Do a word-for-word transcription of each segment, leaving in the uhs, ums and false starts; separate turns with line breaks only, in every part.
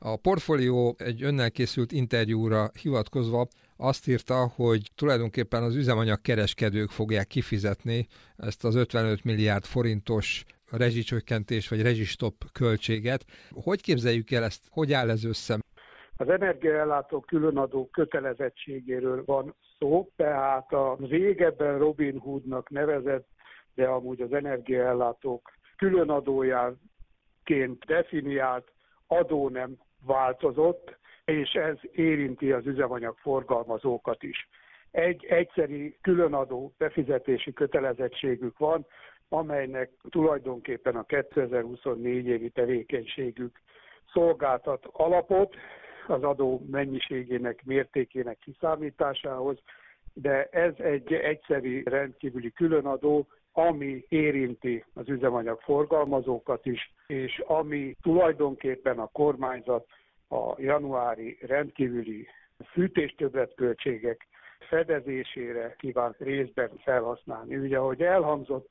A Portfolio egy önnel készült interjúra hivatkozva azt írta, hogy tulajdonképpen az üzemanyag kereskedők fogják kifizetni ezt az ötvenöt milliárd forintos rezsicsökkentés vagy rezsistop költséget. Hogy képzeljük el ezt? Hogy áll ez össze?
Az energiaellátó különadó kötelezettségéről van szó, tehát a régebben Robin Hoodnak nevezett, de amúgy az energiaellátók különadójáként definiált adó nem változott, és ez érinti az üzemanyag forgalmazókat is. Egy egyszeri különadó befizetési kötelezettségük van, amelynek tulajdonképpen a kétezer-huszonnégy évi tevékenységük szolgáltat alapot az adó mennyiségének, mértékének kiszámításához, de ez egy egyszeri rendkívüli különadó, ami érinti az üzemanyag forgalmazókat is, és ami tulajdonképpen a kormányzat a januári rendkívüli fűtéstöbbletköltségek fedezésére kíván részben felhasználni. Ugye, ahogy elhangzott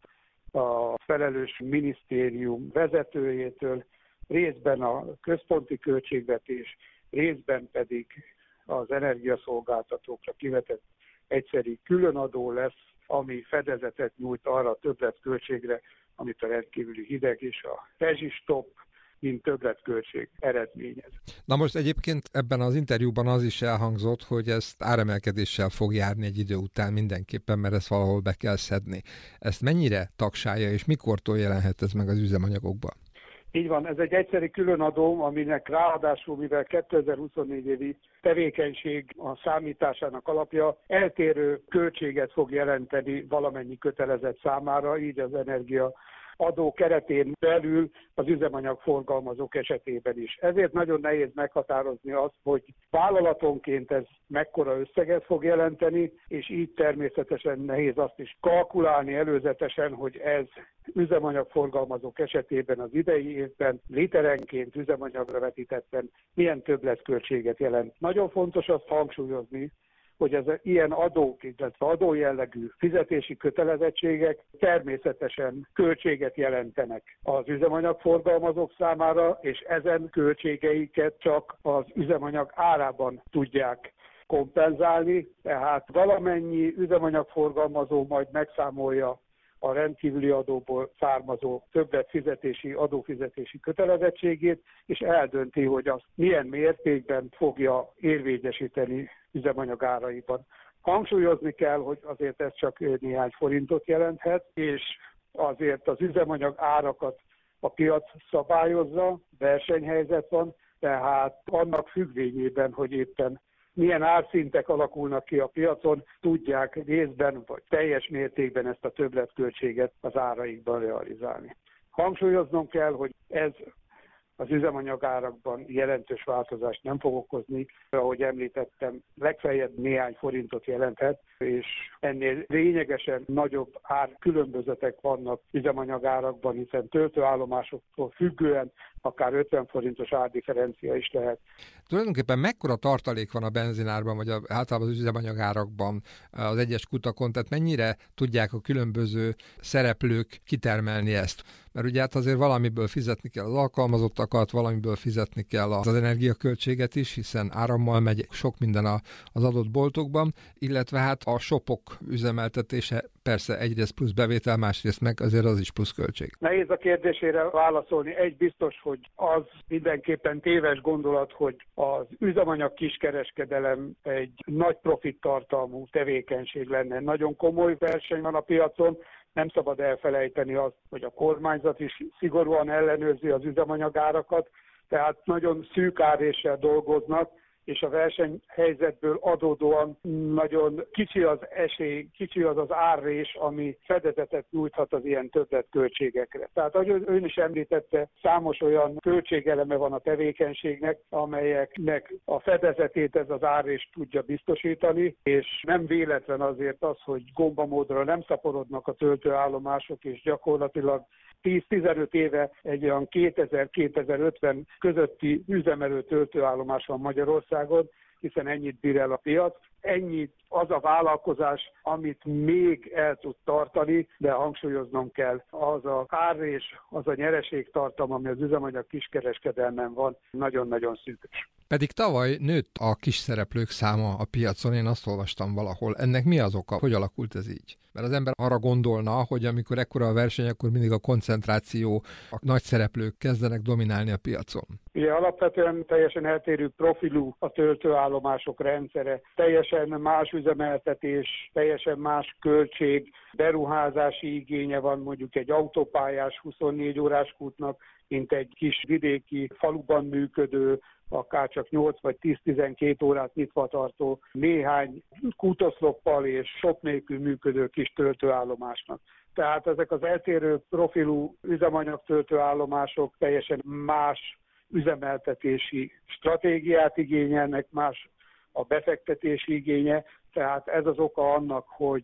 a felelős minisztérium vezetőjétől, részben a központi költségvetés, részben pedig az energiaszolgáltatókra kivetett egyszeri különadó lesz, ami fedezetet nyújt arra a többletköltségre, amit a rendkívüli hideg és a rezsistop, mint többletköltség eredményez.
Na most egyébként ebben az interjúban az is elhangzott, hogy ezt áremelkedéssel fog járni egy idő után mindenképpen, mert ezt valahol be kell szedni. Ezt mennyire tagsálja, és mikortól jelenhet ez meg az üzemanyagokban?
Így van, ez egy egyszeri különadó, aminek ráadásul, mivel kétezer-huszonnégy évi tevékenység a számításának alapja, eltérő költséget fog jelenteni valamennyi kötelezett számára, így az energia adó keretén belül az üzemanyag forgalmazók esetében is. Ezért nagyon nehéz meghatározni azt, hogy vállalatonként ez mekkora összeget fog jelenteni, és így természetesen nehéz azt is kalkulálni előzetesen, hogy ez üzemanyag forgalmazók esetében az idei évben literenként üzemanyagra vetítetten milyen többletköltséget jelent. Nagyon fontos azt hangsúlyozni, hogy ez ilyen adók, illetve adójellegű fizetési kötelezettségek természetesen költséget jelentenek az üzemanyagforgalmazók számára, és ezen költségeiket csak az üzemanyag árában tudják kompenzálni, tehát valamennyi üzemanyagforgalmazó majd megszámolja a rendkívüli adóból származó többletfizetési, adófizetési kötelezettségét, és eldönti, hogy azt milyen mértékben fogja érvényesíteni üzemanyag áraiban. Hangsúlyozni kell, hogy azért ez csak néhány forintot jelenthet, és azért az üzemanyag árakat a piac szabályozza, versenyhelyzet van, tehát annak függvényében, hogy éppen milyen árszintek alakulnak ki a piacon, tudják részben vagy teljes mértékben ezt a többletköltséget az áraikban realizálni. Hangsúlyoznom kell, hogy ez az üzemanyagárakban jelentős változást nem fog okozni, ahogy említettem, legfeljebb néhány forintot jelenthet, és ennél lényegesen nagyobb árkülönbözetek vannak üzemanyagárakban, hiszen töltőállomásoktól függően akár ötven forintos árdifferencia is lehet.
Tulajdonképpen mekkora tartalék van a benzinárban, vagy a, általában az üzemanyagárakban az egyes kutakon, tehát mennyire tudják a különböző szereplők kitermelni ezt? Mert ugye hát azért valamiből fizetni kell az alkalmazottakat, valamiből fizetni kell az energiaköltséget is, hiszen árammal megy sok minden az adott boltokban, illetve hát a shopok üzemeltetése persze egyrészt plusz bevétel, másrészt meg azért az is plusz költség.
Nehéz a kérdésére válaszolni. Egy biztos, hogy az mindenképpen téves gondolat, hogy az üzemanyag kiskereskedelem egy nagy profit tartalmú tevékenység lenne. Nagyon komoly verseny van a piacon, nem szabad elfelejteni azt, hogy a kormányzat is szigorúan ellenőrzi az üzemanyagárakat, tehát nagyon szűk áréssel dolgoznak, és a versenyhelyzetből adódóan nagyon kicsi az esély, kicsi az az árrés, ami fedezetet nyújthat az ilyen többletköltségekre. Tehát, ahogy ön is említette, számos olyan költségeleme van a tevékenységnek, amelyeknek a fedezetét ez az árrés tudja biztosítani, és nem véletlen azért az, hogy gombamódra nem szaporodnak a töltőállomások, és gyakorlatilag tíz-tizenöt éve egy olyan kétezer-kétezer-ötven közötti üzemelő töltőállomás van Magyarországon, hiszen ennyit bír el a piac. Ennyit az a vállalkozás, amit még el tud tartani, de hangsúlyoznom kell, az a ár és az a nyereségtartam, ami az üzemanyag kiskereskedelmen van, nagyon-nagyon szűkös.
Pedig tavaly nőtt a kis szereplők száma a piacon, én azt olvastam valahol. Ennek mi az oka? Hogy alakult ez így? Mert az ember arra gondolna, hogy amikor ekkora a verseny, akkor mindig a koncentráció, a nagy szereplők kezdenek dominálni a piacon.
Ugye alapvetően teljesen eltérő profilú a töltőállomások rendszere, teljesen más üzemeltetés, teljesen más költség, beruházási igénye van mondjuk egy autópályás huszonnégy órás kútnak, mint egy kis vidéki faluban működő, akár csak nyolc vagy tíz-tizenkét órát nyitva tartó néhány kútoszloppal és sok nélkül működő kis töltőállomásnak. Tehát ezek az eltérő profilú üzemanyagtöltőállomások teljesen más üzemeltetési stratégiát igényelnek, más a befektetési igénye, tehát ez az oka annak, hogy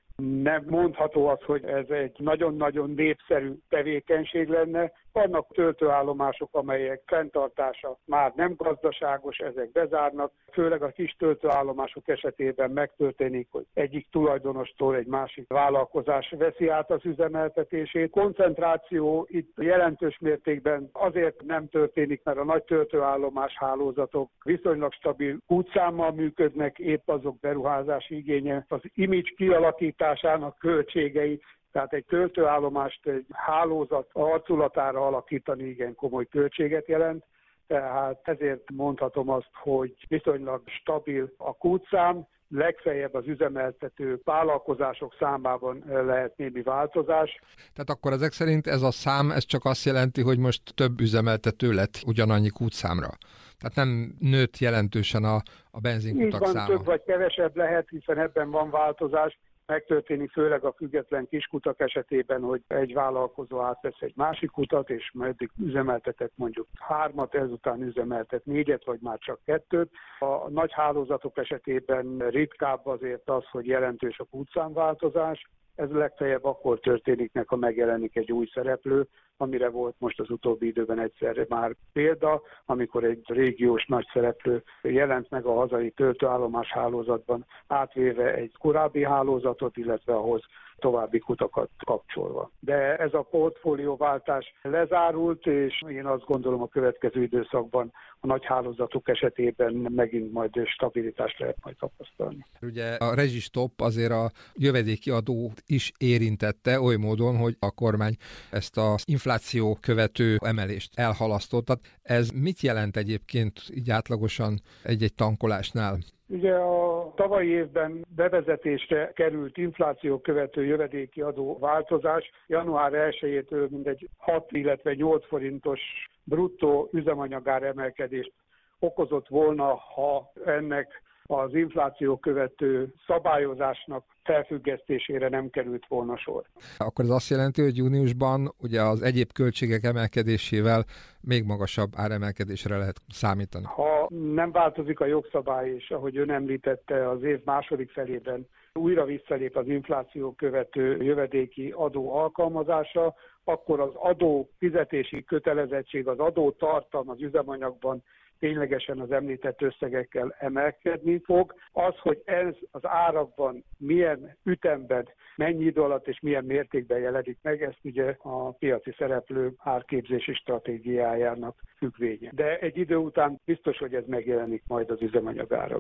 nem mondható az, hogy ez egy nagyon-nagyon népszerű tevékenység lenne. Vannak töltőállomások, amelyek fenntartása már nem gazdaságos, ezek bezárnak. Főleg a kis töltőállomások esetében megtörténik, hogy egyik tulajdonostól egy másik vállalkozás veszi át az üzemeltetését. Koncentráció itt jelentős mértékben azért nem történik, mert a nagy töltőállomás hálózatok viszonylag stabil útszámmal működnek, épp azok beruházási igénye, az image kialakításának költségei. Tehát egy töltőállomást egy hálózat arculatára alakítani igen komoly költséget jelent, tehát ezért mondhatom azt, hogy viszonylag stabil a kútszám, legfeljebb az üzemeltető vállalkozások számában lehet némi változás.
Tehát akkor ezek szerint ez a szám, ez csak azt jelenti, hogy most több üzemeltető lett ugyanannyi kútszámra. Tehát nem nőtt jelentősen a, a benzinkutak
Így van,
száma.
több vagy kevesebb lehet, hiszen ebben van változás. Megtörténik főleg a független kiskutak esetében, hogy egy vállalkozó átvesz egy másik kutat, és eddig üzemeltetett mondjuk hármat, ezután üzemeltet négyet, vagy már csak kettőt. A nagy hálózatok esetében ritkább azért az, hogy jelentős a kútszámváltozás. Ez legfeljebb akkor történik meg, ha megjelenik egy új szereplő, amire volt most az utóbbi időben egyszerre már példa, amikor egy régiós nagy szereplő jelent meg a hazai töltőállomás hálózatban, átvéve egy korábbi hálózatot, illetve ahhoz további kutakat kapcsolva. De ez a portfólióváltás lezárult, és én azt gondolom a következő időszakban a nagy hálózatok esetében megint majd stabilitást lehet majd tapasztalni.
Ugye a rezsistopp azért a jövedéki adót is érintette oly módon, hogy a kormány ezt az infláció követő emelést elhalasztotta. Ez mit jelent egyébként így átlagosan egy-egy tankolásnál?
Ugye a tavalyi évben bevezetésre került infláció követő jövedéki adó változás január elsejétől mindegy hat, illetve nyolc forintos bruttó üzemanyagár emelkedést okozott volna, ha ennek az infláció követő szabályozásnak felfüggesztésére nem került volna sor.
Akkor ez azt jelenti, hogy júniusban ugye az egyéb költségek emelkedésével még magasabb áremelkedésre lehet számítani.
Ha nem változik a jogszabály, és ahogy ön említette, az év második felében újra visszalép az infláció követő jövedéki adó alkalmazása, akkor az adó fizetési kötelezettség, az adó tartalma az üzemanyagban ténylegesen az említett összegekkel emelkedni fog. Az, hogy ez az árakban milyen ütemben, mennyi idő alatt és milyen mértékben jelenik meg, ezt ugye a piaci szereplő árképzési stratégiájának függvénye. De egy idő után biztos, hogy ez megjelenik majd az üzemanyagárakban.